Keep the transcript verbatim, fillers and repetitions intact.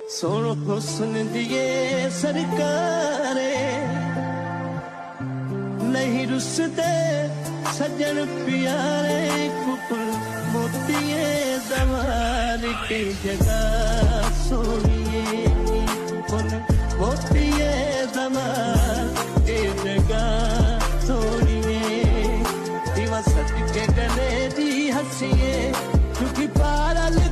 सोनो हुस्न दिए सरकारे नहीं रुसते सजन प्यारे कुकुर मोतिए दवार की जगह सोनिए मोतिए दवार की जगह सोनिए दिवा सद के गले दी हंसिए क्योंकि पारल